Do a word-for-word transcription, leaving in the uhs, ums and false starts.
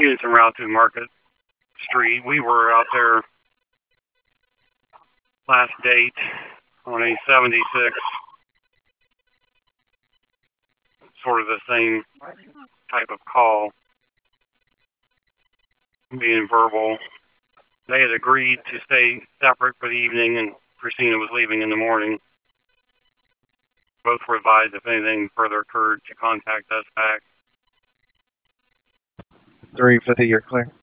units en route to Market Street. We were out there last date on a seventy-six, sort of the same type of call, being verbal. They had agreed to stay separate for the evening, and Christina was leaving in the morning. Both were advised if anything further occurred to contact us back. three fifty, you're clear.